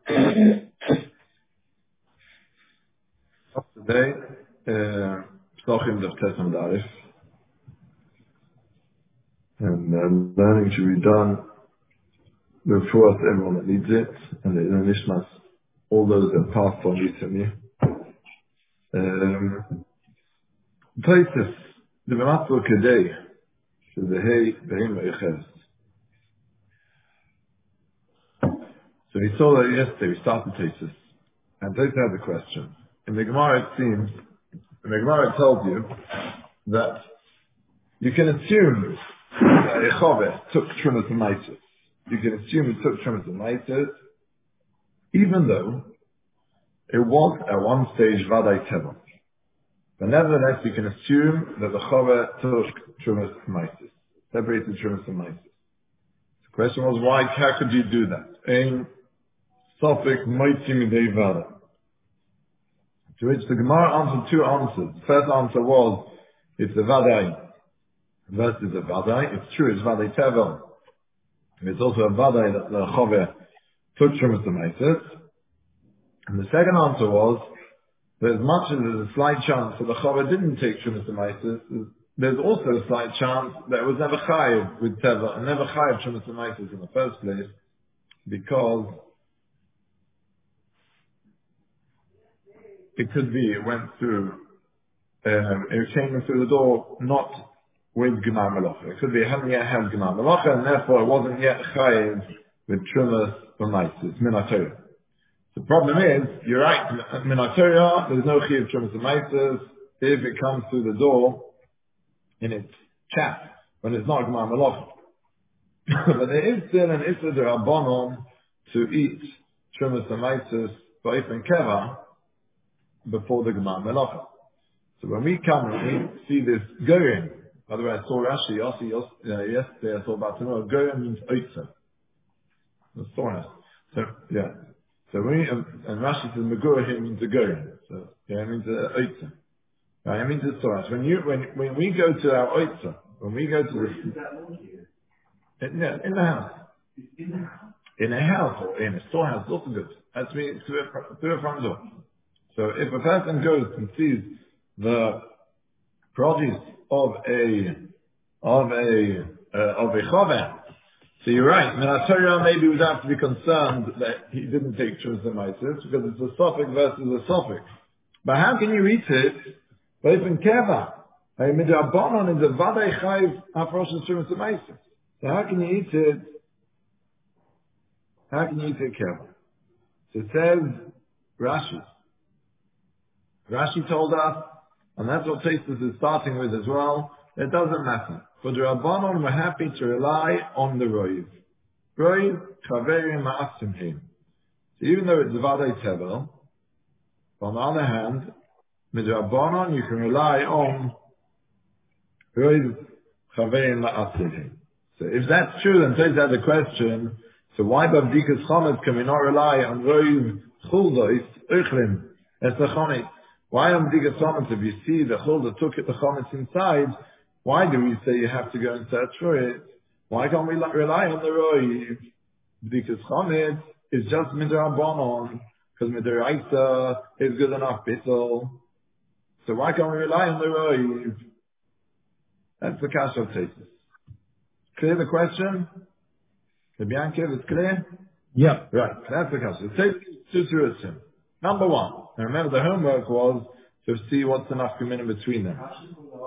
Today, Psochim Daf Tesam Darif, and learning should be done before everyone that needs it, and the Nishmas, all those that passed on recently. Places, the B'matzo Kedei, to the Hey, Behim Eches. So we saw that yesterday, we started Tesis, and Tesis had the question. In the Gemara it seems, the Gemara tells you that you can assume that Echove took Trumas and Maitis. You can assume he took Trumas and Maitis, even though it was at one stage Vadai Teva. But nevertheless, you can assume that the Chove took Trumas and Maitis, separated Trumas and Maitis. The question was, why? How could you do that? Ein Sofik Moitzi Midei Vada. To which the Gemara answered two answers. The first answer was, it's a Vadai versus a Vadai. It's true, it's Vadai Teva. It's also a Vadai that the Chove took Trumas and Maitis. And the second answer was, that as much as there's a slight chance that the Chove didn't take Trumas and Maitis, there's also a slight chance that it was never Chayiv with Teva, and never Chayiv Trumas and Maitis in the first place, because it could be it went through, it came through the door not with Gemar Melacha. It could be it hadn't yet had Gemar Melacha, and therefore it wasn't yet Chayiv with Trumas and Maitis, Minatorah. The problem is, you're right, Minatorah, there's no Chayiv Trumas and Maitis if it comes through the door in its chat, when it's not Gemar Melacha. But there is still an Issa D'Rabbanon to eat Trumas and Maitis, Ba'if and Keva, before the Gemar Melacha. So when we come and we see this Goyim, by the way, I saw Rashi, yesterday I saw about tomorrow, Goyim means Oitza. The soreness. So, yeah. So when we, and Rashi says Megurah means a Goyim. So, yeah, it means a Oitza. Right, it means a soreness. When we go to our Oitza, when we go to the, in the house. In a house or in a storehouse, it's also good. That's means through a front door. So if a person goes and sees the produce of a Chove, so you're right. Minatorah maybe would have to be concerned that he didn't take Trumas and Maitis because it's a Sofik versus a Sofik. But how can you eat it? But even Keva, Midrabanon is a Vadai Chayiv Afrosh Trumas and Maitis. So how can you eat it? How can you eat it Keva? So it says Rashi. Rashi told us, and that's what Tesis is starting with as well, it doesn't matter. For the Rabbanon, we're happy to rely on the Roiv. Roiv, Chaverim Ma'asimhim. So even though it's Vadai Tevel, on the other hand, with the Rabbanon, you can rely on Roiv, Chaverim Ma'asimhim. So if that's true, then Tesis had the question, so why Bavdikas Chomet can we not rely on Roiv Chuldois, Uchlim, as the Chomet? Why on B'dikas Chometz, if you see the Chulda took it, the Chometz inside, why do we say you have to go and search for it? Why can't we rely on the Roiv? B'dikas Chometz is just Midrabanon, because Midraisa is good enough, Bissel. So why can't we rely on the Roiv? That's the Kasha of Tesis. Clear the question? The Bianchev, it's clear? Yeah. Right, that's the Kasha. Tesis to Number one, and remember the homework was to see what's enough commitment between them. Why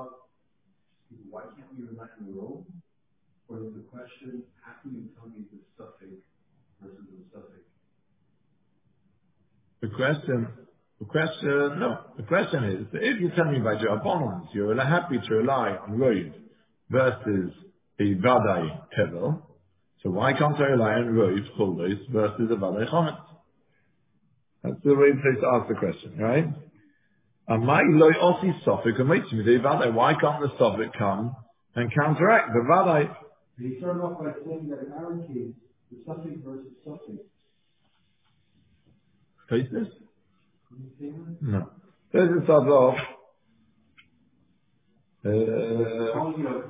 can't we rely on the role? Or is the question, how can you tell me the suffix versus the suffix? The question is, if you tell me by your opponents, you're happy to rely on Roiv versus a Vadai Tevel, so why can't I rely on Roiv Chuldos versus a Vadai Chometz? That's the way to ask the question, right? Why can't the Sofik come and counteract the Vadai? They start off by saying that in our case, the suffix versus suffix. Face this? No. This starts off.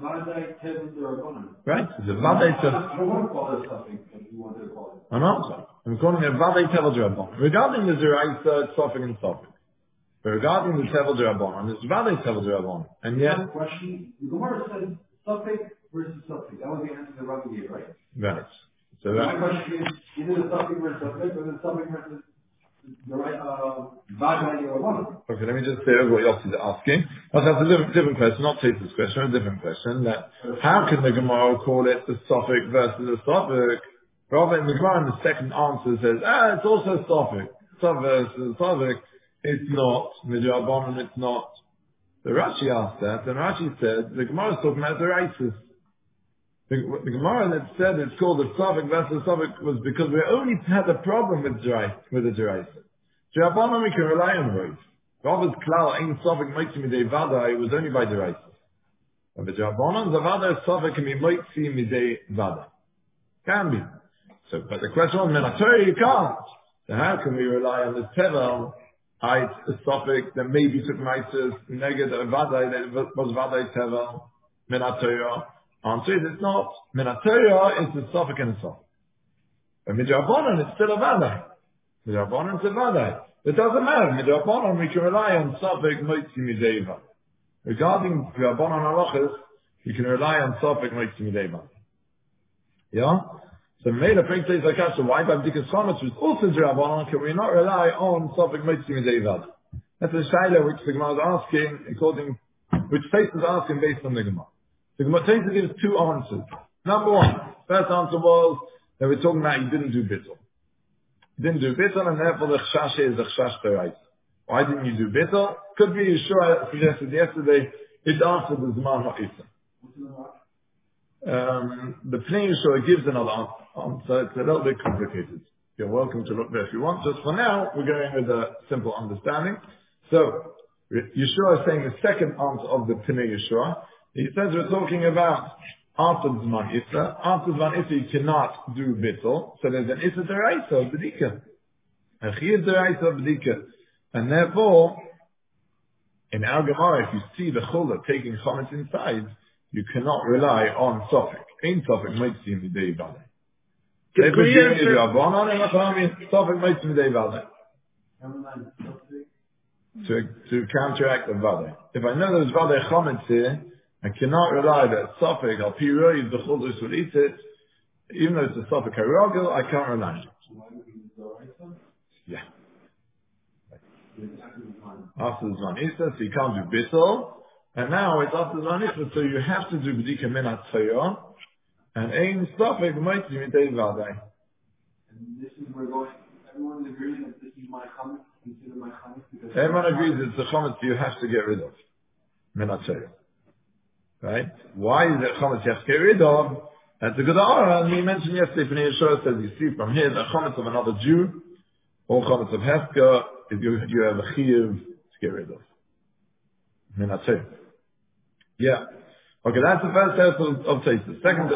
Right? The Vadai I want to call it suffix, but you want to call it. An answer. I'm calling it Vadei Tevel D'Rabbanan. Regarding the Zeraisa, it's Sofik and Sofik. But regarding the Tevel D'Rabbanan, it's Vadei Tevel D'Rabbanan. And yet... One question. The Gemara said Sofik versus Sofik. That was the answer the Rabbi gave, right? Right. So my question is it a Sofik versus Sofik, or is it Sofik versus the right Vadei D'Rabbanan? Okay, let me just say over what Yossi is asking. That's a different question, not Taser's question, a different question. That how can the Gemara call it the Sofik versus the Sofik? Rather, in the Gemara, the second answer says, it's also Sofik. Sofik versus Sofik. It's not. Midrabanan, it's not. The Rashi asked that, and Rashi said, the Gemara is talking about the Reisis. The Gemara that said it's called the Sofik versus Sofik was because we only had a problem with the Reisis. Midrabanan, we can rely on Reis. Rabbi's Klal, Ein Sofik Moitzi Midei Vada, it was only by the Reisis. But the Midrabanan, the Vada Sofik can be Moitzi Midei Vada. Can be. So, but the question was, Menatori, you can't. So how can we rely on this Tevel? It's a Sofik that maybe took Maitis, Neged, Vadai, that was Vadai Tevel, Menatori. Answer is it's not. Menatori is a Sofik and a Sofik. But Midrabanan, it's still a Vadai. Midrabanan is a Vadai. It doesn't matter. Midrabanan, we can rely on Sofik Moitzi Midei Vada. Regarding Midrabanan Halachas, you can rely on Sofik Moitzi Midei Vada. Yeah? So made a big place like that, so why by B'dikas Chametz was also D'Rabbanan, can we not rely on Sofik Moitzi Midei Vada? That's a Shaila which the Gemara is asking, which Taisa is asking based on the Gemara. The Gemara Taisa gives two answers. Number one, first answer was that we're talking about you didn't do Bittul. You didn't do Bittul, and therefore the Chashash is the Chashash Berais. Why didn't you do Bittul? Could be, Yeshua suggested yesterday, it's after the Zman HaIsa. The Pnei Yeshua gives another answer. It's a little bit complicated. You're welcome to look there if you want. Just for now, we're going with a simple understanding. So, Yeshua is saying the second answer of the Pnei Yeshua. He says we're talking about after the Zman Issa. After Zman Issa, you cannot do Bittul. So there's an Issa Deraisa of B'dika. A Chiyav Deraisa of B'dika. And therefore, in our Gemara, if you see the Chula taking Chametz inside, you cannot rely on Sofik. Ein Sofik Moitzi Midei Vada. To counteract the Vada. If I know there's Vada Chametz here, I cannot rely that Sofik, Al Piroi, the Chulus will eat it, even though it's a Sofik Harogel, I can't rely on it. Yeah. After the Zman Issa, so you can't do Bittul. And now it's after the Zman Issa, so you have to do B'dika Minat Tzayah, and Ein Sofik Moitzi Midei Vadai. And this is where everyone agrees that this is my chametz, consider my chametz? Everyone agrees it's a chametz you have to get rid of. Minat Tzayah. Right? Why is it chametz you have to get rid of? That's a good aura, and we mentioned yesterday, Pnei Yeshua says, you see from here, the chametz of another Jew, or chametz of Hefka, if you have a chiyuv to get rid of. Minat Tzayah. Yeah. Okay, that's the first set of Taisa. Second,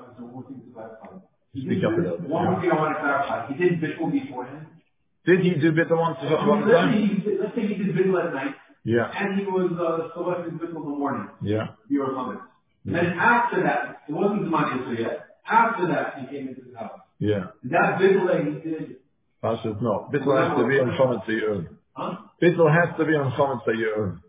speak up a little bit. One thing I want to clarify. He did Bittul beforehand. Did he do Bittul once or one time? Let's say he did Bittul at night. Yeah. And he was selected Bittul in the morning. Yeah. Your comments. And then after that, it wasn't Zman Issa yet. After that, he came into his house. Yeah. That Bittul that he did. Pashas, no. Bittul has to be on Chametz that you own. Huh? Bittul has to be on Chametz that you own.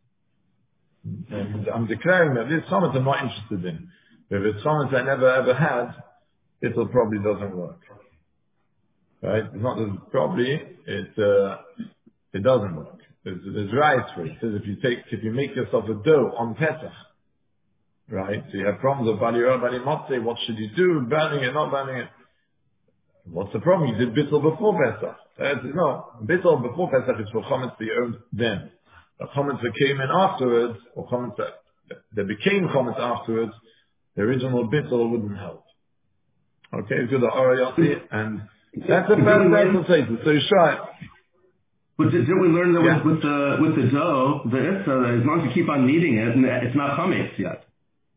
And I'm declaring that this Chametz I'm not interested in. If it's Chametz I never ever had, Bittul probably doesn't work. Right? It's not that probably, it doesn't work. There's rights for it. It says if you make yourself a dough on Pesach, right? So you have problems of Bali Yor, Bali Motzei, what should you do? Burning it, not burning it. What's the problem? You did Bittul before Pesach. No, Bittul before Pesach is for Chametz that you owned then. The Chametz that came in afterwards, or Chametz that became Chametz afterwards, the original Bittul wouldn't help. Okay, good, Arayati, and that's a first statement. So you try it. But didn't we learn that with the dough, the issa, as long as you keep on kneading it, it's not chametz yet?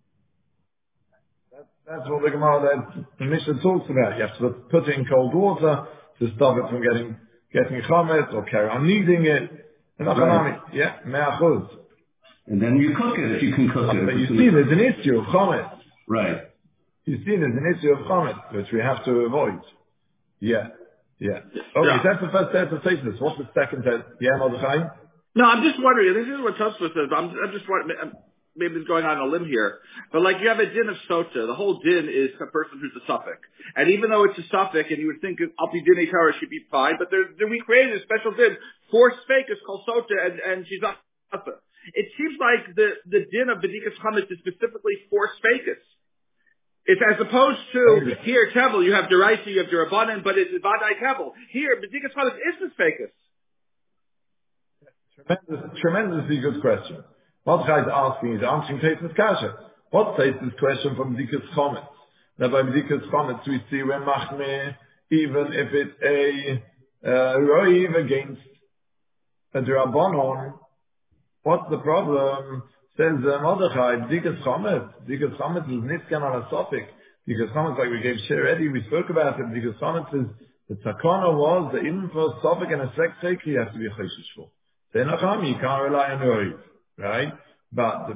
That's what the Gemara, the Mishnah talks about. You have to put it in cold water to stop it from getting chametz or carry on kneading it. Right. Yeah, me'achuz. And then you cook it if you can cook it. But you see, there's an issue of chametz. Right. You see, there's an issue of chametz which we have to avoid. Yeah. Yeah. Okay, that's the first test of Tosfos. What's the second test? Yeah, Mordechai? No, I'm just wondering. This is what Tosfos says. I'm just wondering. Maybe it's going on a limb here, but like you have a din of sota. The whole din is a person who's a suffix, and even though it's a suffix, and you would think alpi din Torah should be fine, but we created a special din for speakers called sota, and she's not suffix. It seems like the din of bedikas chametz is specifically for speakers. It's as opposed to here tevel, you have deraisa, you have derabanan, but it's vadai tevel. Here bedikas chametz is the speakers. Tremendously good question. What Chai is asking is answering Tosfos Kasha. What Tosfos question from B'dikas Chometz? Now by B'dikas Chometz we see when machmir, even if it's a roiv against a drabanon, what's the problem? Says Mordechai, B'dikas Chometz. B'dikas Chometz is niskan on a suffix. B'dikas Chometz, like we gave share already, we spoke about it. B'dikas Chometz is the takana was the even for a suffix and a sex sake you have to be a cheshish for. Then you can't rely on roiv. Right? But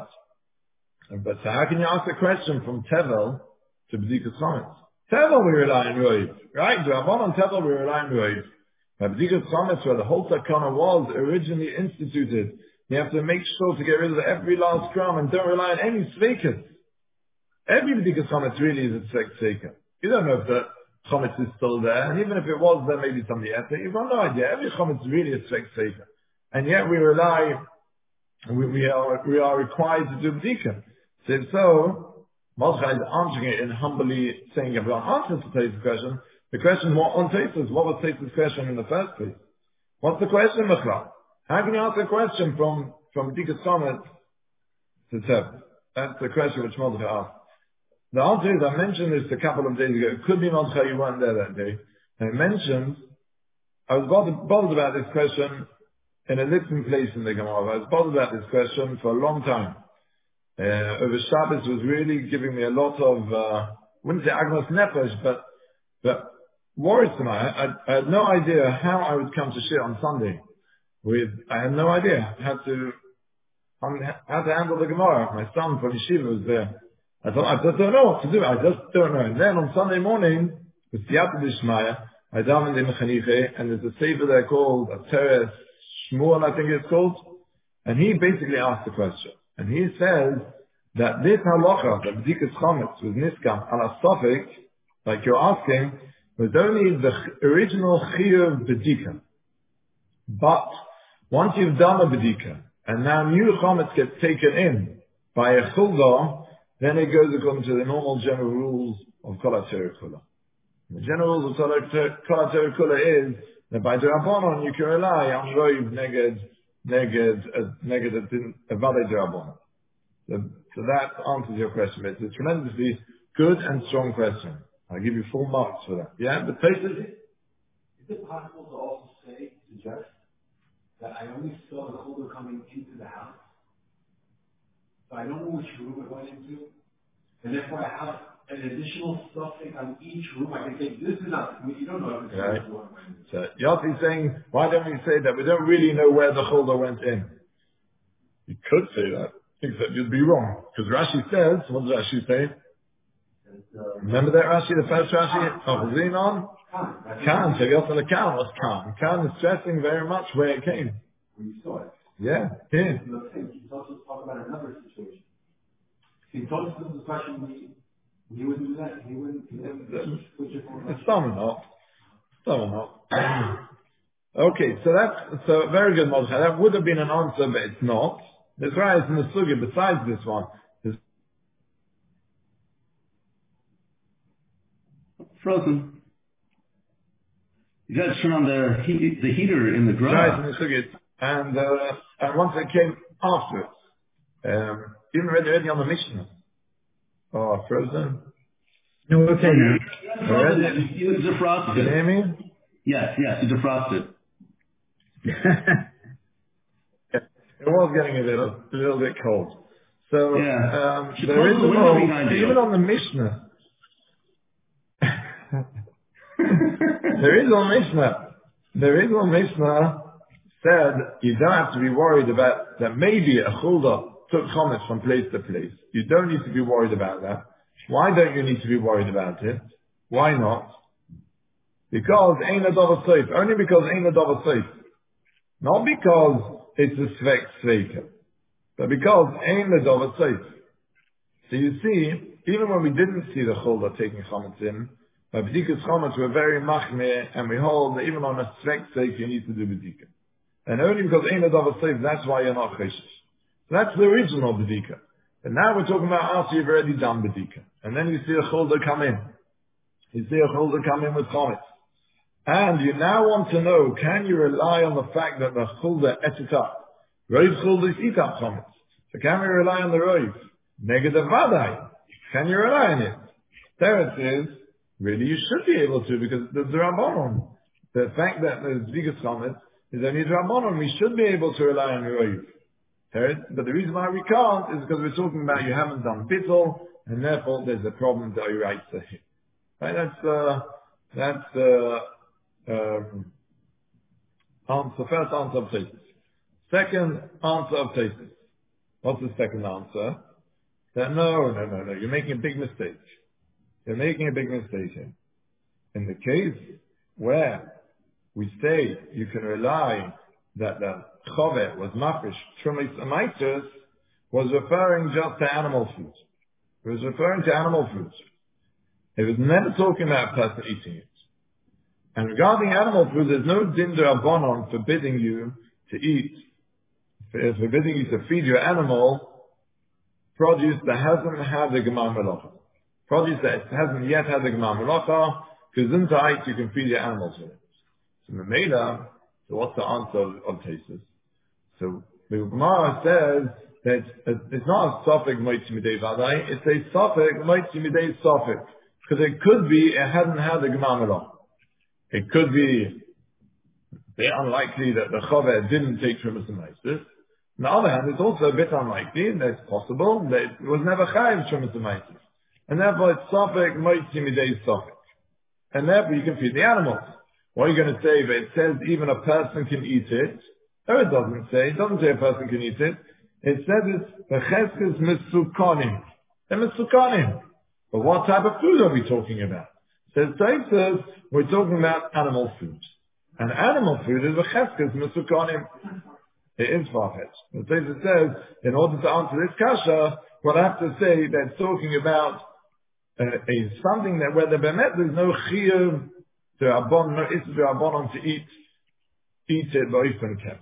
so how can you ask a question from Tevel to B'dikas Chometz? Tevel we rely on Roiv. Right? On Tevel we rely on Roiv. But B'dikas Chometz, where the whole takana was originally instituted, you have to make sure to get rid of every last crumb and don't rely on any sveikas. Every B'dikas Chometz really is a sveikas. You don't know if the Chometz is still there, and even if it was there, maybe somebody ate it. You've got no idea. Every Chometz really is sveikas. And yet we rely we are required to do b'dika. So Mordechai is answering it in humbly saying, if we don't answer to Tosfos' question, the question what on Tosfos, what was Tosfos' question in the first place? What's the question, Mechla? How can you answer a question from b'dikas Chometz to Tev? That's the question which Mordechai asked. The answer is, I mentioned this a couple of days ago. It could be Mordechai, you weren't there that day. And I mentioned, I was bothered about this question in a different place in the Gemara. I was bothered about this question for a long time. Over Shabbos was really giving me a lot of, wouldn't say agnos nefesh, but worries to me. I had no idea how I would come to share on Sunday. I had no idea how to handle the Gemara. My son from Yeshiva was there. I thought, I just don't know what to do. I just don't know. And then on Sunday morning, with Siyata D'Ishmaya, I davened in Mechaniche, and there's a sefer there called Teres Shmuel, I think it's called. And he basically asked the question. And he says that this halacha, that B'dikas Chometz was niskam ala sofik, like you're asking, was only the original chiyuv b'dika. But once you've done a b'dika, and now new Chometz gets taken in by a chuldah, then it goes according to the normal general rules of Kol HaTorah Kula. The general rules of Kol HaTorah Kula is that by the Rabbanon you can rely on Roiv neged a Vadei Rabbanon. So that answers your question. It's a tremendously good and strong question. I'll give you full marks for that. Yeah, but Is it possible to also suggest that I only saw the chuldah coming into the house? So I don't know which room it went into, and therefore I have an additional suffix on each room. I can say, this is not, you don't know if this is one went into. So Yossi's saying, why don't we say that we don't really know where the chuldah went in? You could say that, except you'd be wrong. Because Rashi says, what does Rashi say? Remember that Rashi, the first Rashi? Zinon? Khan, Shavyot Khan was Khan. Khan is stressing very much where it came. Where you saw it. Yeah, here. He also talk about another situation. He told us the question, he wouldn't do that. He wouldn't switch it for Some are not. Okay, so very good, Mordechai. That would have been an answer, but it's not. There's right in the sugya besides this one. Frozen. You got to turn on the heater in the garage. Right in the sugya. And once it came afterwards, even already on the Mishnah. Oh, frozen. No, okay now. You defrosted Can you it. hear me? Yes, you defrosted. It was getting a little bit cold. So Yeah. there is Close the window behind you. even on the Mishnah. There is one Mishnah said you don't have to be worried about that. Maybe a chuldah took chometz from place to place. You don't need to be worried about that. Why don't you need to be worried about it? Why not? Because ain't a double safe. Only because ain't a double safe. Not because it's a svek sveika. But because ain't a double safe. So you see, even when we didn't see the Chulda taking chametz in, by B'dikas chametz we're very machmir, and we hold that even on a svek sake you need to do B'dika. And only because ain't a double safe, that's why you're not cheshish. So that's the original B'dika. And now we're talking about after you've already done B'dika. And then you see a Chulda come in. You see a Chulda come in with chametz. And you now want to know, can you rely on the fact that the Chulda et it up? Roiv Chulda is eat up chametz. So can we rely on the Roiv? Negative Vadai. Can you rely on it? There it is. Really you should be able to, because the Rabbanon. The fact that the Zvigas chametz is only Rabbanon. We should be able to rely on the Roiv. But the reason why we can't is because we're talking about you haven't done bittul, and therefore there's a problem that you write to him. Right? That's answer, first answer of Tesis. Second answer of Tesis. What's the second answer? That no, you're making a big mistake. You're making a big mistake here. In the case where we say you can rely that the Chovet was mafresh, Trumis Amaitis, was referring just to animal food. It was referring to animal food. It was never talking about a person eating it. And regarding animal food, there's no din d'Rabbanan forbidding you to eat, forbidding you to feed your animal produce that hasn't had the Gemar Melacha. Produce that hasn't yet had the Gemar Melacha, because in tight you can feed your animals with it. So Memela, so what's the answer of Tesis? So the Gemara says that it's not a Sofik Moitzi Midei Vadai, it's a Sofik Moitzi Midei Sofik. Because it could be it hadn't had the Gemar Melacha. It could be very unlikely that the Chovet didn't take Trumas and Maisis. On the other hand, it's also a bit unlikely that it's possible that it was never Chayiv Trumas and Maisis. And therefore it's Sofik Moitzi Midei Sofik. And therefore you can feed the animals. What are you going to say? But it says even a person can eat it. No, it doesn't say. It doesn't say a person can eat it. It says it's Becheskes Mitsukonim. They're Mitsukonim. But what type of food are we talking about? Says Taisus, we're talking about animal food. And animal food is Becheskes Mitsukonim. It is far-fetched. The Taisus says, in order to answer this kasha, what I have to say that it's talking about something that where the bemet there's no chiyuv to abon, no issue to abon to eat it loifen kem.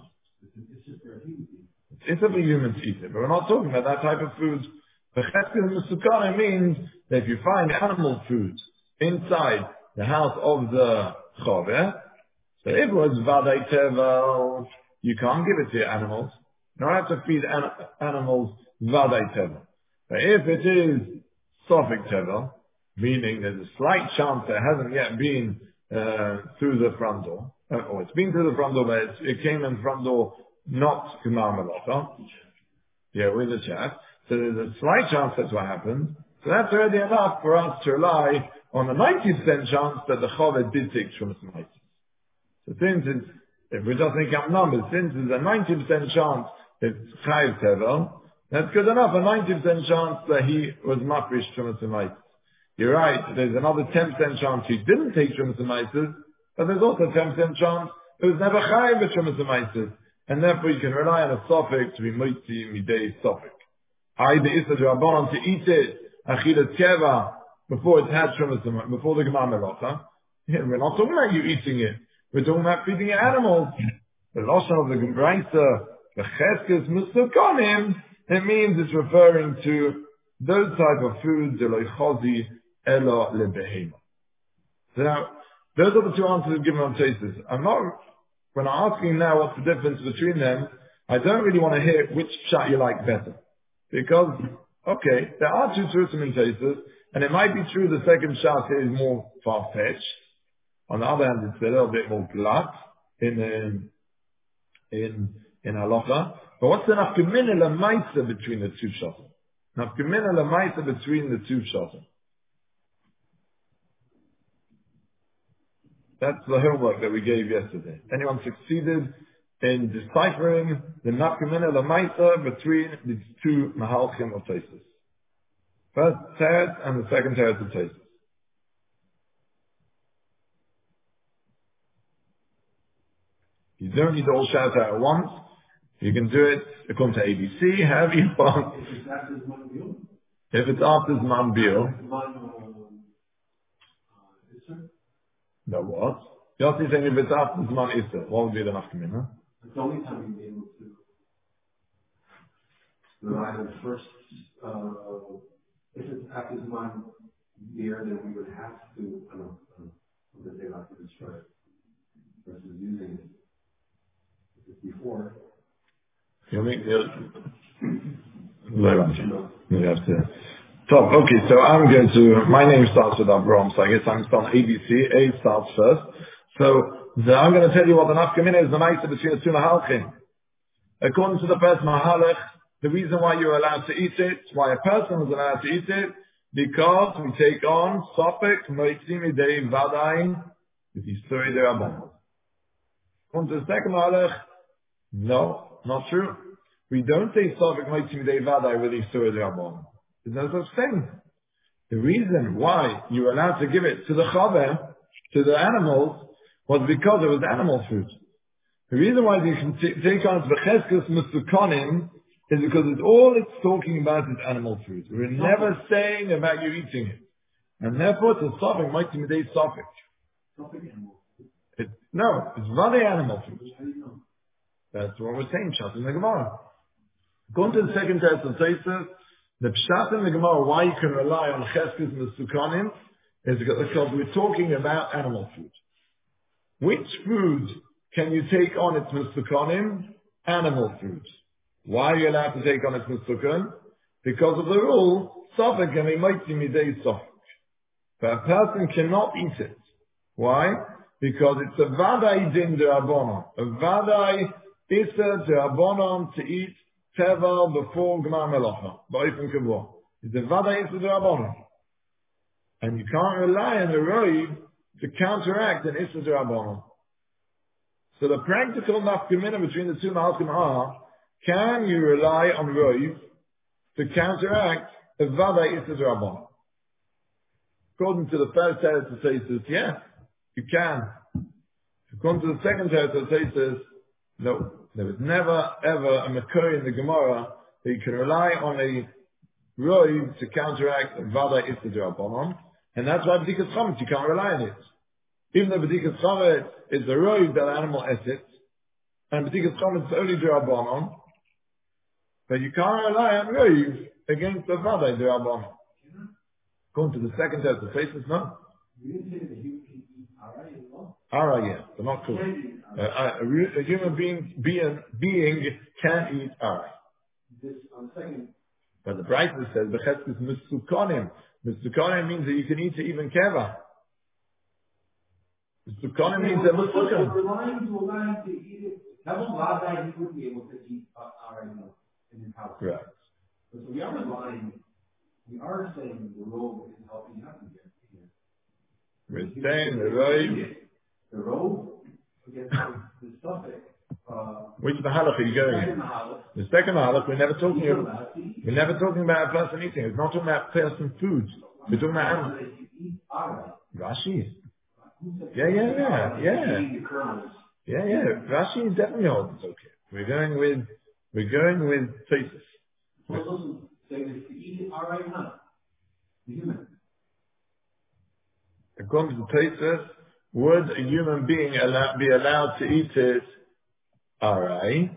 It's for humans to eat it, but we're not talking about that type of food. The cheskes misukana means that if you find animal food inside the house of the chove, so if it was vadai tevel, you can't give it to your animals. You don't have to feed animals vadai tevel. But if it is Sofik tevel, meaning there's a slight chance that it hasn't yet been through the front door, or it's been through the front door, but it came in the front door not Gemar Melacha. Yeah, with the chat. So there's a slight chance that's what happened. So that's already enough for us to rely on the 90% chance that the Chovet did take Trumas Maitis. So since it's, if we just make up numbers, since there's a 90% chance it's Chayiv Tevel, that's good enough, a 90% chance that he was mafresh Trumas Maitis. You're right, there's another 10% chance he didn't take Trumas Maitis, but there's also a 10% chance it was never Chayiv with Trumas Maitis, and therefore you can rely on a Sofik to be Moitzi Midei Sofik. Either Issa Rabbanon to eat it, Achilas Keva, before it's had Trumas Maitis, before the Gemar Melacha. We're not talking about you eating it. We're talking about feeding your animals. The Lashon of the Gembraisa, the Cheskes Musukonim, it means it's referring to those type of foods, Eloi Chozi, Elo Lebehema. So now, those are the two answers given on Tesis. When I'm asking now what's the difference between them, I don't really want to hear which pshat you like better. Because, okay, there are two truths in Tesis, and it might be true the second pshat here is more far-fetched. On the other hand, it's a little bit more glatt in halacha. But what's the nafkamina lemaisa between the two pshatim? Nafkamina lemaisa between the two pshatim. That's the homework that we gave yesterday. Anyone succeeded in deciphering the nafkamina lemaisa between these two mahalchim of Tesis? First teretz and the second teretz of Tesis. You don't need to all shout out at once. You can do it according to ABC, however you want. If it's after Zman Biur. No, what? Yossi saying if it's after Zman Issa, what would be the nafkamina? It's the only time you'd be able to rely on the first, if it's after Zman Biur, then we would have to, I don't know, that they have to destroy it versus using it. If it's before. You have to. So, okay, so I'm going to, my name starts with Abraham, so I guess I'm starting ABC. A starts first. So, I'm going to tell you what the nafkamina is, the night between the two mahalchim. According to the first mahalach, the reason why you're allowed to eat it, why a person is allowed to eat it, because we take on sopek moitzimi dei vadayin with history de rabbanon. According to the second mahalach, no, not true. We don't say sopek moitzimi dei vadayin with history de rabbanon. There's no such thing. The reason why you're allowed to give it to the chaver, to the animals, was because it was animal food. The reason why you can take on v'cheskes musukonim is because all it's talking about is animal food. We're never saying about you eating it. And therefore it's a sopik, might be midday sopik. No, it's vade animal food. That's what we're saying, Pshat in the Gemara. Going to the second test of Tosfos, the Pshat in the Gemara, why you can rely on cheskes musukonim, is because we're talking about animal food. Which food can you take on its musukonim? Animal food. Why are you allowed to take on its musukon? Because of the rule, sofek and imaiti midei sofek. But a person cannot eat it. Why? Because it's a vadai din de rabbanon. A vadai issa de rabbanon to eat tevel before gmar melacha. Ba'ifin kavor. It's a vadai issa de rabbanon. And you can't rely on the roiv to counteract an issa de rabbanon. So the practical nafkamina between the two malachim are, can you rely on roiv to counteract a vada issa de rabbanon? According to the first teretz of Tosfos, yes, you can. According to the second teretz of Tosfos, no. There was never ever a makor in the Gemara that you can rely on a roiv to counteract a vada issa de rabbanon, and that's why b'dikas chametz you can't rely on it. Even though b'dikas chametz is the roiv that animal eats, and b'dikas chametz is only de rabbanon, but you can't rely on roiv against the vada de rabbanon. According to the second test of Tosfos, no. You didn't say that you can eat arai as well? Arai, yes, but not cool. A human being can eat arai. This on the second. But the Brayta says b'cheskes musukonim. Musukonim means that you can eat it even keva. Musukonim means that musukonim. We're relying to allow him to eat it. Double vadai, he wouldn't be able to eat arai in his house. Right. So we are relying. We are saying the robe is helping out here. We're saying the robe. The robe against the suffix. Which mahalach are you going in? The second mahalach, we're never talking about a person eating. It's not talking about person food. We're talking about animals. Rashi. Yeah. Rashi definitely holds it's okay. We're going with Tosfos. According to Tosfos, would a human being be allowed to eat it? Alright.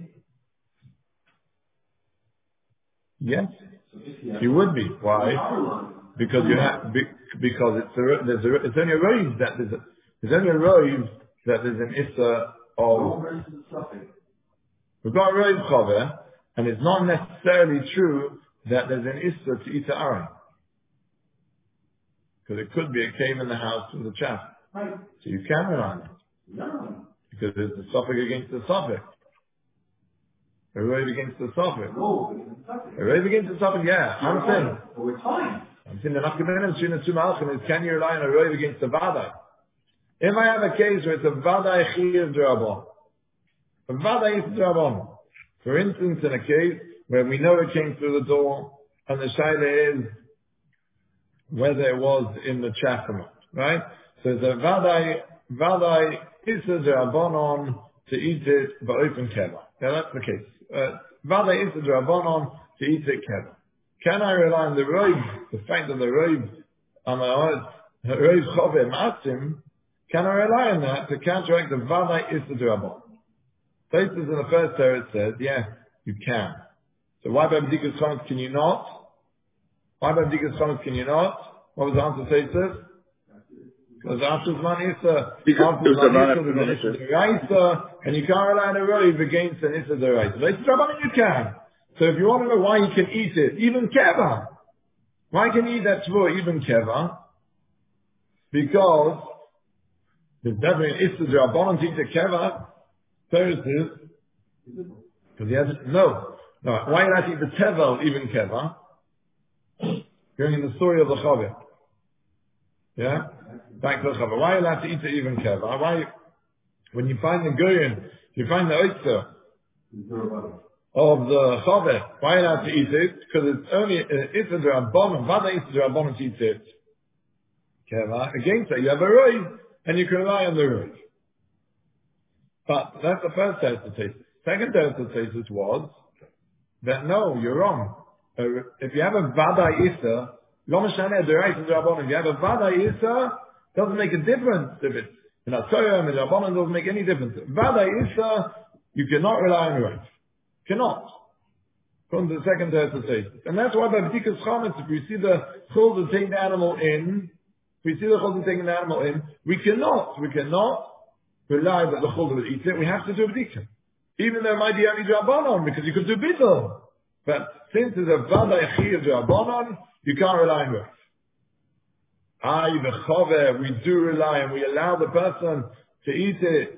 Yes. You would be. Why? Because you have because it's only a roiv that there's only a roiv that there's an issa of. We've got a roiv chaver, and it's not necessarily true that there's an issa to eat the arai. Because it could be a came in the house with a chaff. Right. So you can rely on it. No. Because it's the suffix against the suffix. A roiv against the suffix. A roiv against the suffix, yeah. I'm saying. But we're fine. I'm saying the nafkamina between the two malachim is, can you rely on a roiv against the vada? If I have a case where it's a vada chiyav drabon, a vada is drabon. For instance, in a case where we know it came through the door, and the shaila is whether it was in the chaff or not, right? So it's a vadai issa drabonon to eat it ba'ofen keva. Now that's the case. Vada is the drabanon to eat it keva. Can I rely on the roib, the fact that the roib, roib chove masim, can I rely on that to counteract the vada is the drabanon? Places in the first tear it says, yeah, you can. So why by B'dikas Chonus can you not? Why by B'dikas Chonus can you not? What was the answer to this? Because after Zman Issa, and you can't rely on a roiv against an Issa D'Oraisa. But it's Rabbanan you can. So if you want to know why you can eat it, even Keva. Why can you eat that Tvur, even Keva? Because there's definitely an Issa D'Rabbanan to eat a Keva. Thursdays. Because he has it. No. Why not eat the Tevel, even Keva? Going in the story of the Chaveh. Yeah? Back to the Chaveh. Why are you allowed to eat it even Keva? Why, when you find the Goyen, you find the Oitzer of the Chaveh, why are you allowed to eat it? Because it's only, it's a Rabbanon, Vada is a Rabbanon to eat it. Keva. Against that, you have a Roiv, and you can rely on the Roiv. But that's the first test of thesis. Second test of thesis was that no, you're wrong. If you have a Vada Issa, if you have a Vada Issa, doesn't make a difference if it's in a Torah and Rabbanon, doesn't make any difference. Vada Issa, you cannot rely on Rav. Cannot. From the second test of thesis. And that's why by B'dikas Chametz, if we see the chul to take the animal in, we cannot rely that the chul will eat it. We have to do a b'dika. Even though it might be only Rabbanon, because you could do bittul. But since it's a vada echi of Rabbanon, you can't rely on it. The chove, we do rely and we allow the person to eat it.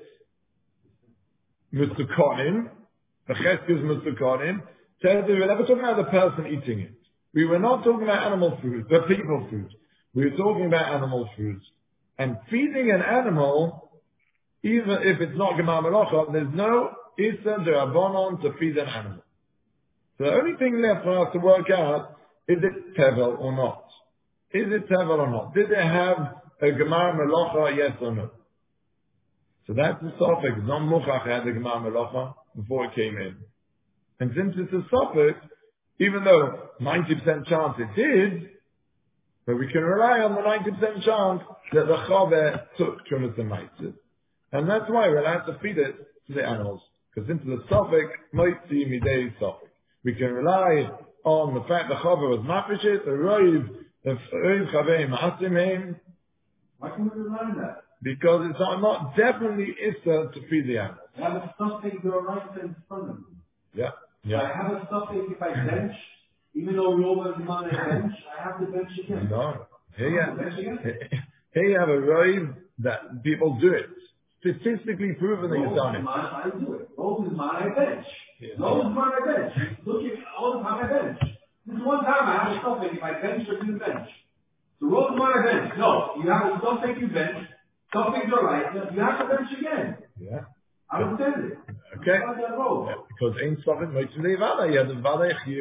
Mr. Konim, the chesk is Mr. Konim, says that we're never talking about the person eating it. We were not talking about animal food, but people food. We were talking about animal food. And feeding an animal, even if it's not Gemar Melacha, there's no Issa D'Rabbanon to feed an animal. So the only thing left for us to work out, is it Tevel or not? Is it Tevel or not? Did they have a Gemar Melacha, yes or no? So that's the suffix. Non Muchach had the Gemar Melacha before it came in. And since it's a suffix, even though 90% chance it did, but we can rely on the 90% chance that the Chaveh took Trumas and Maitzis. And that's why we're allowed to feed it to the animals. Because into the suffix, Moitzi Midei suffix. We can rely on the fact the Chaveh was Mafishit, the Roiv Chaveh Ma'asimim. Why can we rely on that? Because it's not definitely Issa to feed the animals. I have a suffix that are right in front of me. Yeah. I have a suffix if I bench, even though Roma is not a bench, I have to bench again. No. Here you have a Roiv that people do it. Statistically proven that you've done it. I do it. Rose is mine, I bench. Rose is mine, I bench. Look at all the time I bench. This one time I have a suffix if I bench or do bench. So Rose is mine, I bench. No, you have a suffix you bench. Suffix are right. You have to bench again. Yeah. I understand it. Okay. Yeah, because ain't something makes the vada. You have the vada here.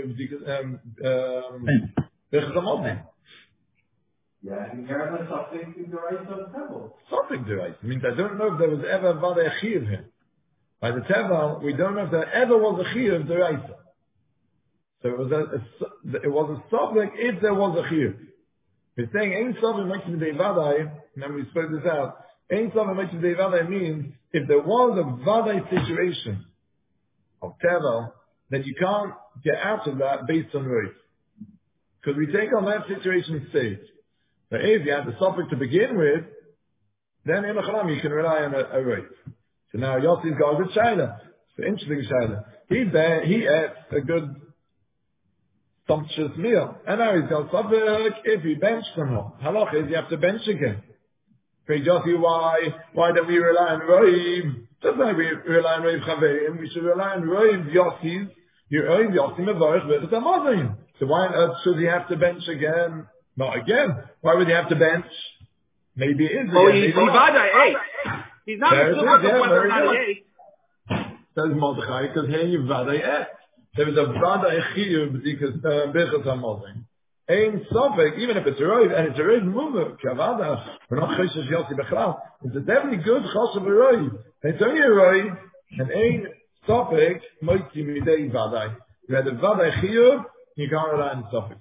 Yeah, you have a suffix in the right of the temple. Something to right. I mean, I don't know if there was ever vada chiv here. By the Tevel, we don't know if there ever was a chiv of the right. So it was a suffix if there was a chiv. We're saying ain't something makes the vada. Remember we spoke this out. Ain't something makes the vada means if there was a vada situation of Tevel, then you can't get out of that based on Roiv. Because we take on that situation stage. So if you had the suffix to begin with, then in Chalam you can rely on a Roiv. So now Yossi's got a good shaila. It's an interesting shaila. He ate a good sumptuous meal. And now he's got suffix if he benched or not. Halach is you have to bench again. Yossi, why don't we rely on Roiv? Just like we rely on Roiv Chaverim, we should rely on Roiv Yossi's. Your Roiv Yossi Mevorach Birchas HaMazon. So why on earth should he have to bench again? Not again. Why would he have to bench? Maybe it is. Oh, he's Vada 8. He's not a whether or not 8. Says Mordechai, because here you Vada 8. There is a Vada Echiyuv because Birchas HaMazon. Ain't Sofek, even if it's a Roiv, and it's a Roiv Mumuk, Kavada, we're not Choshesh Yossi Bechlal. It's a definitely good Chos of a Roiv. It's only a Roiv, And ein suffix moitzi midei vadai. You had a vadai chiyuv, you can't rely on suffix.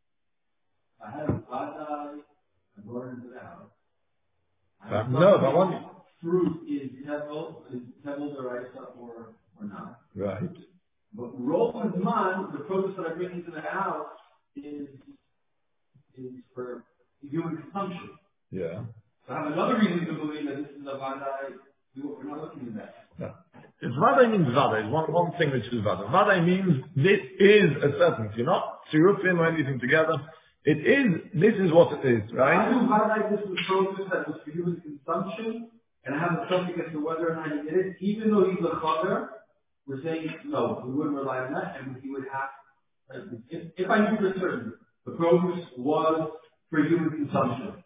I have vadai, I'm going into the house. No, but one fruit is tevel deraisa or not. Right. But Roland man, the produce that I bring into the house is for human consumption. Yeah. So I have another reason to believe that this is a vadai. We're not looking at that. Yeah. It's vadai means vadai. It's one thing which is vadai. Vadai means this is a certainty, not tzirufim or anything together. It is, this is what it is, right? I do vadai this was produce that was for human consumption, and I have a subject as to whether or not he did it, even though he's a chaver. We're saying no, we wouldn't rely on that, and he would have. If I knew for certain the produce was for human consumption,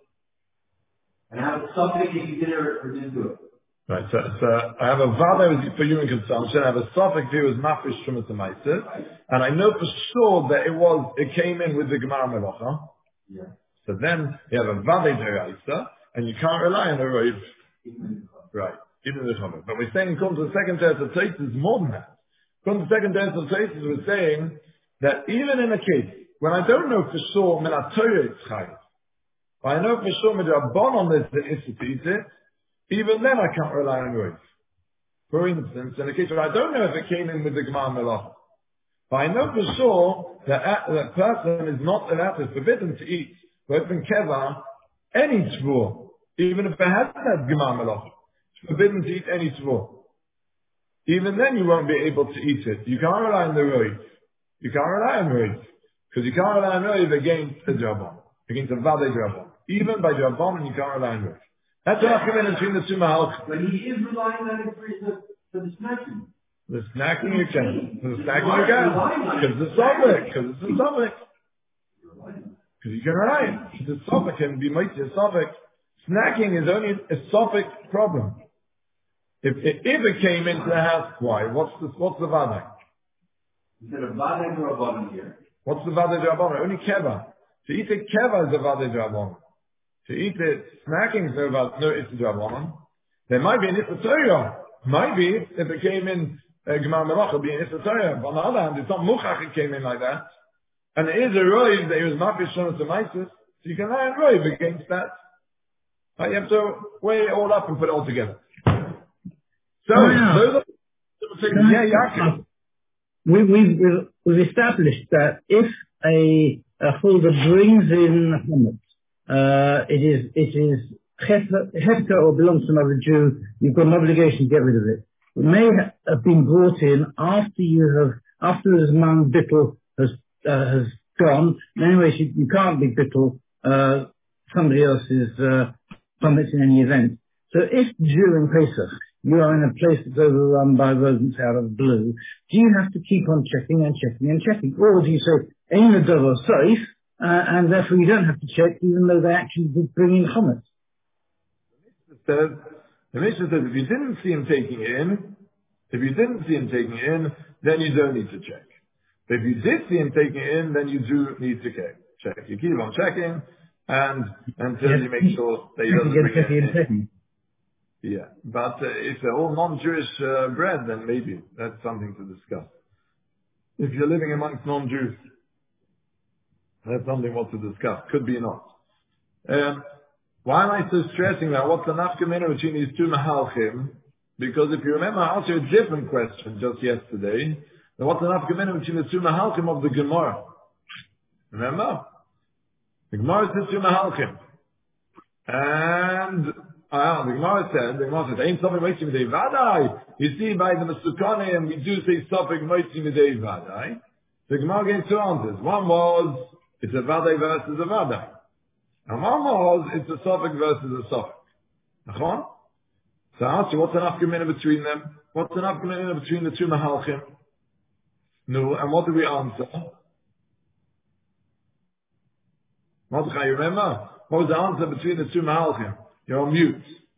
and I have a subject if he did it or didn't do it. Right. So I have a vada for human consumption. I have a suffix here as mafish shumas amaisis, and I know for sure that it came in with the gemara melacha. Yeah. So then you have a vada deraisa, and you can't rely on the roiv. Right. Even the chaver. But we're saying, come to the second test of Taisus, is more than that. Come to the second test of Taisus, we're saying that even in a case when I don't know for sure minatoya it's chayiv, but I know for sure midrabban on this that is to eat it. Even then I can't rely on Ruiz. For instance, in a case where I don't know if it came in with the Gemara Melach, but I know for sure that that person is not allowed, is forbidden to eat, but in Keva, any tzvur, even if it hasn't had Gemara Melach, it's forbidden to eat any tzvur. Even then you won't be able to eat it. You can't rely on the Ruiz. You can't rely on Ruiz. Because you can't rely on Ruiz against the Jabon, against the Vade Jabon. Even by Jabon, you can't rely on Ruiz. That's what I'm coming between the two mahalchim. But he is relying on it for the snacking. The snacking you can. The snacking you can. Because it's a suffix. Because it's a suffix. Because you can rely. The suffix can be mighty a suffix. Snacking is only a suffix problem. If it came into the house, why? What's the vadai? Instead of vadai drabon here. What's the vadai drabon? Only keva. To eat a keva is a vadai drabon. To eat it, snacking is no it's a drabanan. There might be an Issa Might be, if it came in Gemara Melach, it'll be an Issa Torah. But on the other hand, it's not Muchach it came in like that. And there is a roiv that he was not Bishon to Mises, so you can lie on roiv against that. But you have to weigh it all up and put it all together. So, those are Yaakov. We've established that if a holder brings in hummus, it is hefker or belongs to another Jew, you've got an obligation to get rid of it. It may have been brought in after the man bittul has gone. In any way, you can't be bittul, somebody else's permits in any event. So if during Pesach you are in a place that's overrun by rodents out of the blue, do you have to keep on checking and checking and checking? Or do you say, Ein Adover safe, and therefore you don't have to check even though they actually did bring in chametz? The Mishnah says if you didn't see him taking it in, then you don't need to check. But if you did see him taking it in, then you do need to check. You keep on checking until you make sure that he doesn't bring it in. Yeah, but if they're all non-Jewish bread, then maybe that's something to discuss. If you're living amongst non-Jews, that's something what to discuss. Could be not. Why am I so stressing that? What's the nafkamina between these two mahalchim? Because if you remember, I asked you a different question just yesterday. Then what's the nafkamina between the two mahalchim of the Gemara? Remember? The Gemara says two mahalchim. And the Gemara says, ain't something moitzi midei vadai. You see, by the Mesukanim, we do say something moitzi midei vadai. The Gemara gave two answers. One was, it's a vadai versus a vadai. And one was, it's a suffix versus a suffix. Nachon? So I asked you, what's the nafkamina between them? What's the nafkamina between the two mahalchim? No, and what did we answer? Mordechai, you remember? What was the answer between the two mahalchim? You're on mute.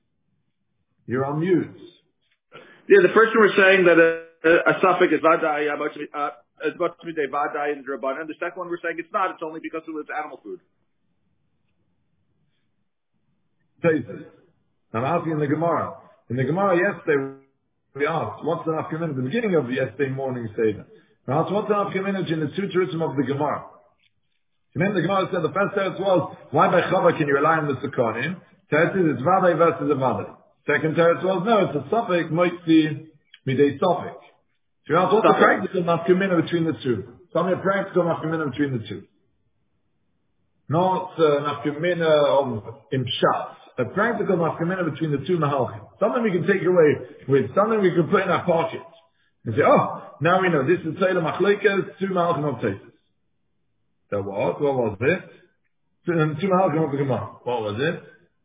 Yeah, the first one we're saying that a suffix is vadai, it's motzmidei vadai in Rabbanan. And the second one we're saying it's not. It's only because it was animal food. I'm asking in the Gemara. In the Gemara yesterday, We asked, what's the nafkamina at the beginning of the yesterday morning Seder? We asked, what's the nafkamina in the two terutzim of the Gemara? Remember the Gemara said the first teretz was, why by Chava can you rely on the Sukkonim? Teretz is, it's Vadai versus a Vadai. Second teretz was, no, it's a Suffolk, Moitzi, Midei Suffolk. So we asked, what's the practical nafkamina between the two? Tell me a practical nafkamina between the two. Not nafkamina of imshat. A practical nafkamina between the two mahalchim. Something we can take away with, something we can put in our pocket. And say, oh, now we know, this is Tzeilah Machlekas, two mahalchim of Teisus. So what? What was it? Two mahalchim of the Gemara. What was it?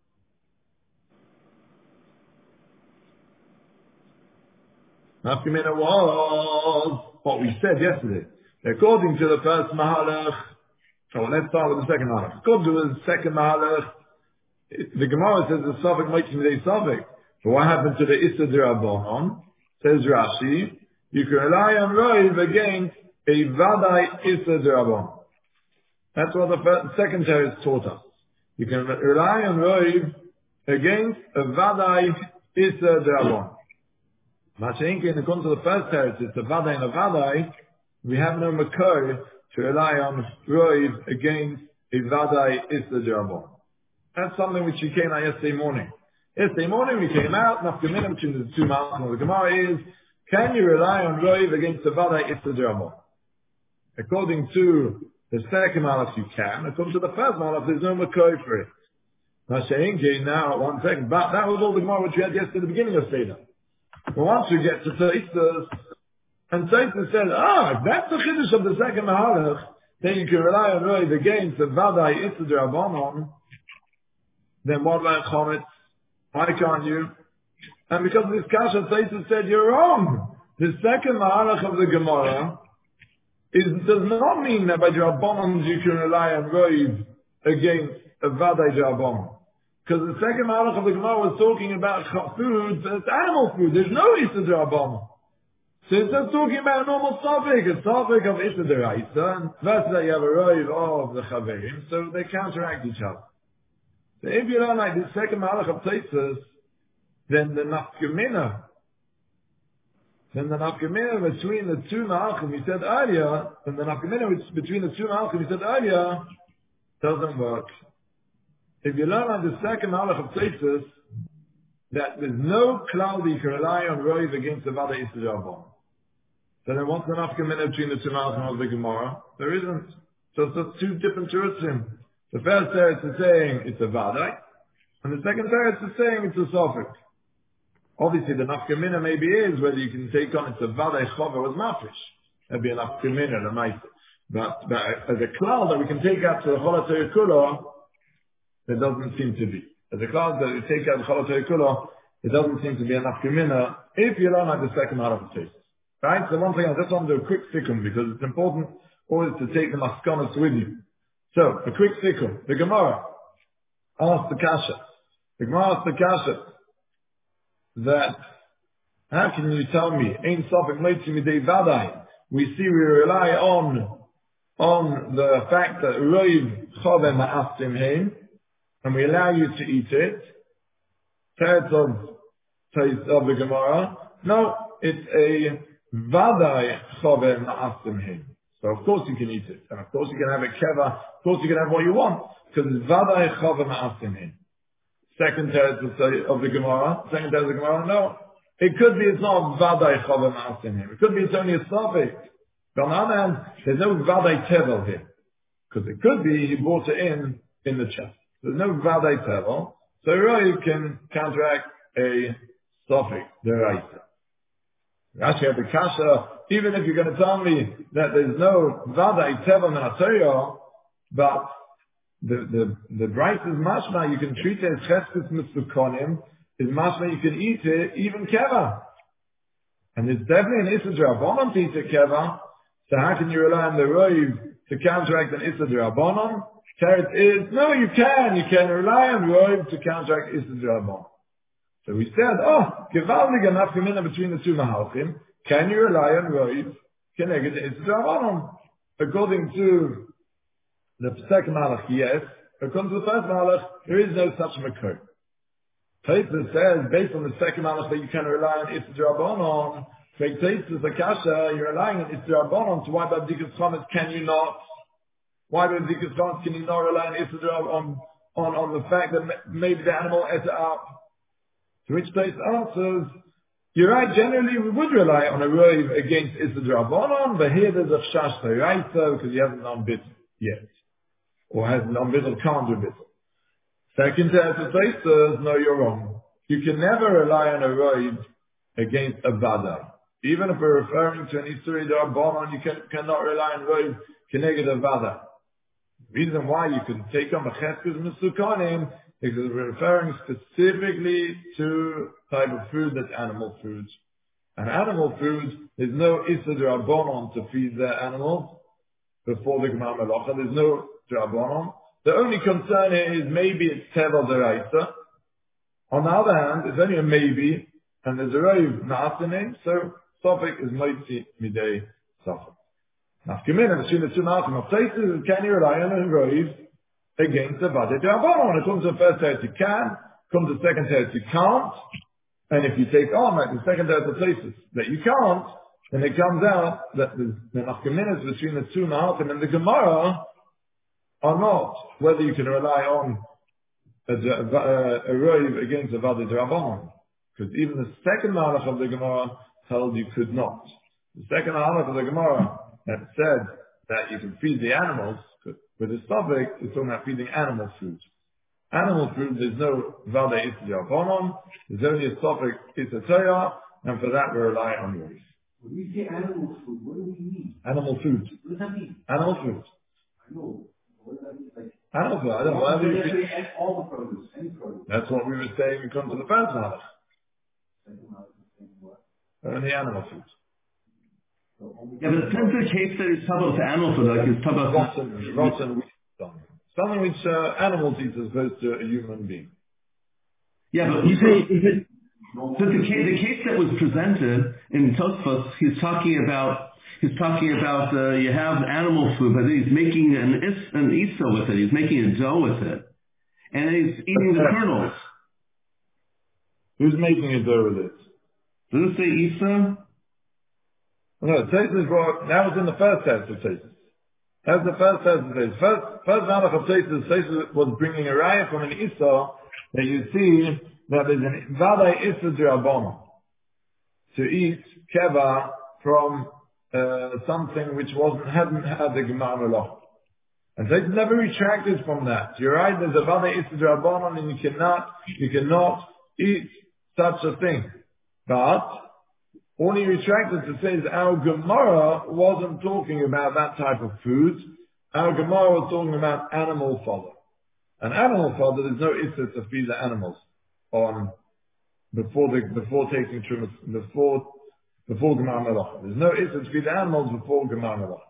Nafkamina was what we said yesterday. According to the first mahalach, so let's start with the second mahalach. According to the second mahalach, the Gemara says the Suffolk might be the Suffolk. But what happened to the Issa D'Rabbanon? Says Rashi, you can rely on Roiv against a Vadai Issa D'Rabbanon. That's what the second teretz taught us. You can rely on Roiv against a Vadai Issa D'Rabbanon. Mashenke, according to the first teretz, it's a Vadai and a Vadai. We have no makor to rely on Roiv against a Vadai Issa D'Rabbanon. That's something which you came out yesterday morning. Yesterday morning we came out, nafkamina between the two mountains of the Gemara is, can you rely on Roiv against the Vadai Issa D'Rabbanon? According to the second malach you can, according to the first malach there's no makor for it. Now, 1 second, but that was all the Gemara which we had yesterday at the beginning of Seder. But once we get to Taisus, and Taisus said, if that's the chiddush of the second malach, then you can rely on Roiv against the Vadai Issa D'Rabbanon. Then what about Chometz? Why can't you? And because of this kasha, Taisus said, you're wrong. The second mahalach of the Gemara does not mean that by D'Rabbanan you can rely on Roiv against a Vadai D'Rabbanan. Because the second mahalach of the Gemara was talking about food, but it's animal food. There's no Issa D'Rabbanan. So it's just talking about a normal Suffolk, a Suffolk of Issa D'Raisa, and versus that you have a Roiv of the Chaverim, so they counteract each other. So if you don't like the second malach of Taisus, then the nafkamina between the two malachim we said earlier, between the two malachim we said earlier, doesn't work. If you learn like the second malach of Taisus, that there's no cloud you can rely on Roiv against the Vadai Issa D'Rabbanon. So then what's the nafkamina between the two malachim of the Gemara? There isn't. So it's just two different terutzim. The first teretz is saying it's a Vadai, and the second teretz is saying it's a Suffolk. Obviously, the nafkamina maybe is whether you can take on it's a Vadai Chava with Mafish. That'd be a nafkamina, the mice. But as a cloud that we can take out to the Cholatei Kula, there doesn't seem to be. As a cloud that we take out the Cholatei Kula, it doesn't seem to be a nafkamina if you don't have the second half of the taste. Right? So one thing, I just want to do a quick sikkum because it's important always to take the maskanos with you. So, a quick sikkum. The Gemara asked the Kasha. The Gemara asked the Kasha that, how can you tell me, Ein Sofek Moitzi Midei Vadai? We see we rely on the fact that Roiv Chove Ma'astim Heim, and we allow you to eat it. Teretz of the Gemara. No, it's a Vadai Chove Ma'astim Heim. So of course you can eat it. And of course you can have a keva. Of course you can have what you want. Because it's Vadai Chava Ma'asim Hin. Second teretz of the Gemara. No. It could be it's not Vadai Chava Ma'asim Hin. It could be it's only a Suffolk. But on the other hand, there's no Vadai Tevel here. Because it could be he brought it in the chest. There's no Vadai Tevel. So really you can counteract a Suffolk, the Raisa. Actually, have the Kasha, even if you're going to tell me that there's no Vadai Tevel Minatoyo, but the bright is mashma, you can treat it as cheskes mitzukonim, is mashma, you can eat it, even keva. And it's definitely an Issa D'Rabbanan to eat a keva, so how can you rely on the Roiv to counteract an Issa D'Rabbanan? Teretz is, no, you can rely on Roiv to counteract Issa D'Rabbanan. So we said, Gevaldig nafkamina between the two mahalchim. Can you rely on Roiv? Keneged Issa D'Rabbanan. According to the second malach, yes. According to the first malach, there is no such makor. Taisus says, based on the second halach that you can rely on Isser Rabbanon, Taisus Akasha, you're relying on Isser Rabbanon, so why by Bdikas Chametz can you not? Why by Bdikas Chametz can you not rely on Isser Rabbanon on the fact that maybe the animal ate it up? To which Taisus answers, you're right, generally we would rely on a roiv against Isser Rabbanon, but here there's a Chash Tayraisa because he hasn't done bit yet. Or hasn't done bit or can't do bit. Second says, no, you're wrong. You can never rely on a roid against a vada. Even if we're referring to an Isuri Rabbanon, you cannot rely on roid keneged a vada. The reason why you can take on a cheskes Mesukanim is because we're referring specifically to type of food that's animal food. And animal food, there's no Isur Rabbanon to feed the animals before the Gemar Melacha. There's no Rabbanon. The only concern here is maybe it's Teva Deraisa. On the other hand, it's only a maybe, and there's a Rav Na'asanim, so Sophic is Moitzi Midei Sophic. Nafkamina, between the two Na'asim of places, can you rely on a Rav against the Vade Rabbanon? When it comes to the first teretz you can, comes to the second teretz you can't, and if you take on like the second teretz of places that you can't, then it comes out that the Nafkaminas between the two Na'asim and the Gemara or not, whether you can rely on a roiv against a vadi rabbanon. Because even the second halach of the Gemara held you could not. The second halach of the Gemara that said that you can feed the animals, with the suffix, it's talking about feeding animal food. Animal food, there's no vadi isra rabbanon, there's only a suffix isra Torah, and for that we rely on roiv. When we say animal food, what do we mean? Animal food. What does that mean? Animal food. I know. What does that mean? Like, animal food. I don't know. All the produce, any produce. That's what we were saying when it comes to the first halach. Only animal food. Yeah, but it depends on the case that it's talking about animal food, like it's talking about rotten wheat, something which animals eat as opposed to a human being. Yeah, but you say the case that was presented in Tosfos, he's talking about you have animal food, but he's making an isa with it. He's making a dough with it, and he's eating the kernels. Who's making a dough with it? Does it say isa? No, Taisus that was in the first test of Taisus. That's the first test of Taisus. First halach of Taisus was bringing a raya from an isa that you see that there's an vadai isa d'Rabbanan to eat keva from something which hadn't had the Gemar Melach. And Taisus never retracted from that. You're right, there's a vadai isa d'Rabbanan and you cannot eat such a thing. But all he retracted to say is our Gemara wasn't talking about that type of food. Our Gemara was talking about animal fodder. And animal fodder, there's no issa to feed the animals on before taking trumas, before Gemar Melach. There's no issa to feed the animals before Gemar Melach.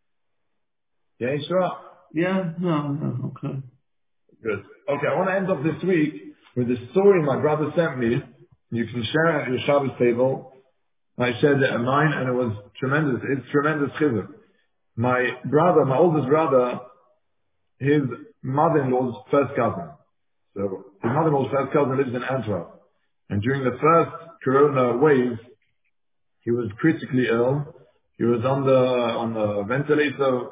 Yeah, sure. Yeah, no, okay. Good. Okay, I want to end up this week with the story my brother sent me. You can share it at your Shabbos table. I shared it at mine, and it was tremendous. It's tremendous chizuk. My oldest brother, his mother-in-law's first cousin. So his mother-in-law's first cousin lives in Antwerp. And during the first corona wave, he was critically ill. He was on the ventilator.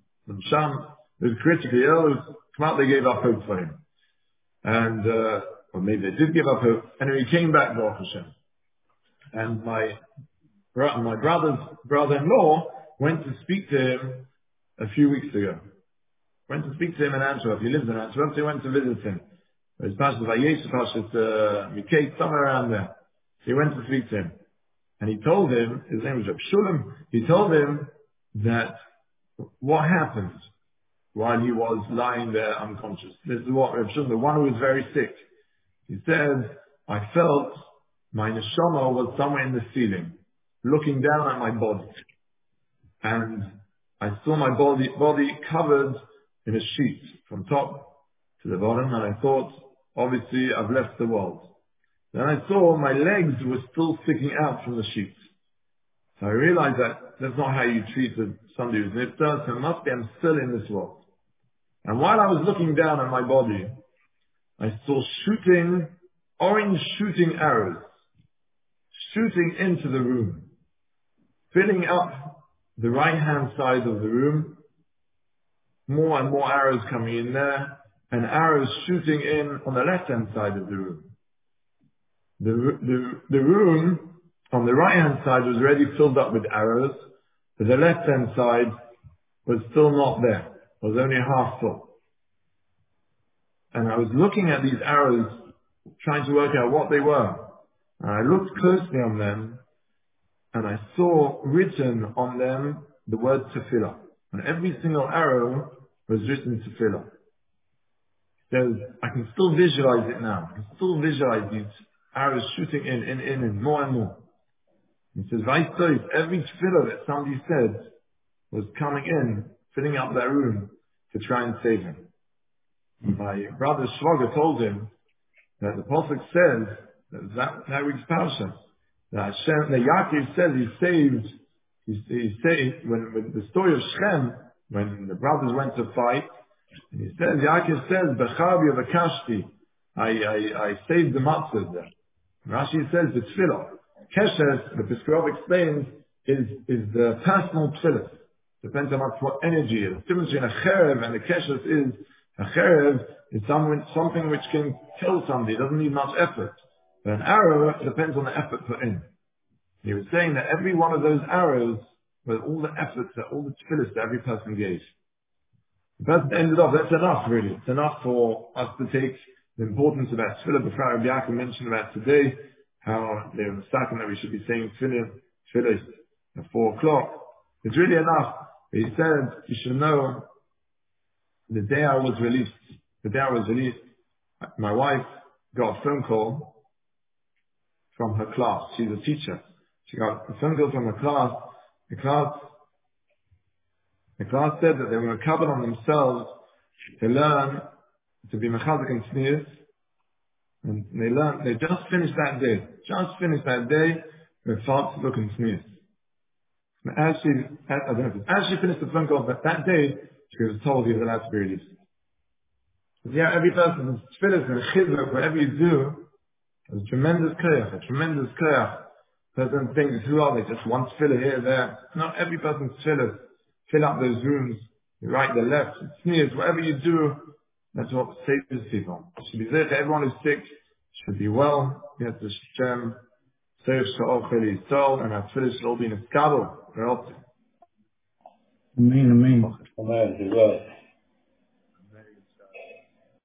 He was critically ill. They gave up hope for him. And, or maybe they did give up hope. And he came back, Baruch Hashem. And my brother's brother-in-law went to speak to him a few weeks ago. Went to speak to him in Antwerp. He lives in Antwerp, so he went to visit him. His Pashas Vayesh, Pashas Mikate, somewhere around there. So he went to speak to him. And he told him, his name was Reb Shulam, he told him that what happened while he was lying there unconscious. This is what Reb Shulam, the one who was very sick. He said, I felt my neshama was somewhere in the ceiling, looking down at my body. And I saw my body covered in a sheet from top to the bottom, and I thought, obviously, I've left the world. Then I saw my legs were still sticking out from the sheet. So I realized that that's not how you treat somebody who's niftar, so it must be I'm still in this world. And while I was looking down at my body, I saw shooting orange shooting arrows, shooting into the room, filling up the right-hand side of the room, more and more arrows coming in there, and arrows shooting in on the left-hand side of the room. The room on the right-hand side was already filled up with arrows, but the left-hand side was still not there. It was only half full. And I was looking at these arrows, trying to work out what they were. And I looked closely on them, and I saw written on them the word tefillah. And every single arrow was written tefillah. I can still visualize it now. I can still visualize these arrows shooting in, more and more. He says, every tefillah that somebody said was coming in, filling up that room to try and save him. My brother Shvaga told him that the Pasuk says, that week's Parsha, that Yaakov says he saved, when the story of Shem, when the brothers went to fight, and he says, Yaakov says, Bechavi v'kashti, I saved the matzahs there. Rashi says the tefillah. Keshes, the Piskarov explains, is the personal tefillah. Depends on what energy is. The difference between a cherev and a keshes is, a cherev is something which can kill somebody. It doesn't need much effort. But an arrow depends on the effort put in. He was saying that every one of those arrows, with all the efforts, all the tefillahs that every person gave. The person ended up, that's enough really. It's enough for us to take the importance of that tefillah. The Rabbi Yaakov mentioned about today, how they were second that we should be saying tefillah at 4 o'clock. It's really enough. He said, you should know, the day I was released, my wife got a phone call from her class. She's a teacher. She got a phone call from her class. The class said that they were covered on themselves to learn to be mechazik and sneers. And they just finished that day with thoughts, look and sneers. And as she finished the phone call that day, she was told he was allowed to be released. But yeah, every person's tefillah and chizuk, whatever you do, there's a tremendous koyach. Person thinks, who are they? Just one tefillah here, there. No, every person's tefillah. Fill up those rooms, the right, the left, sneers, whatever you do, that's what saves people. It should be there. Everyone who's sick should be well. Yes, the Shem, save Sha'ol Cheli Yisrael, and our tefillah should all be in a skadol. Amen. Amen.